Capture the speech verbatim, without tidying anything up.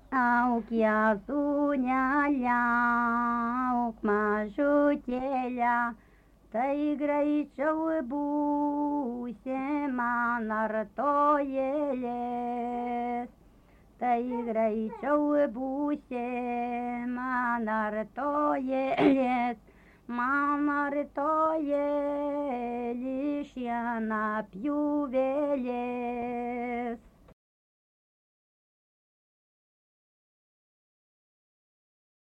Auk jazunėlę, auk mažutėlę, tai greičiau būsi man artojėlės. Tai greičiau būsi man artojėlės, man artojėlė šienapjūvėlės.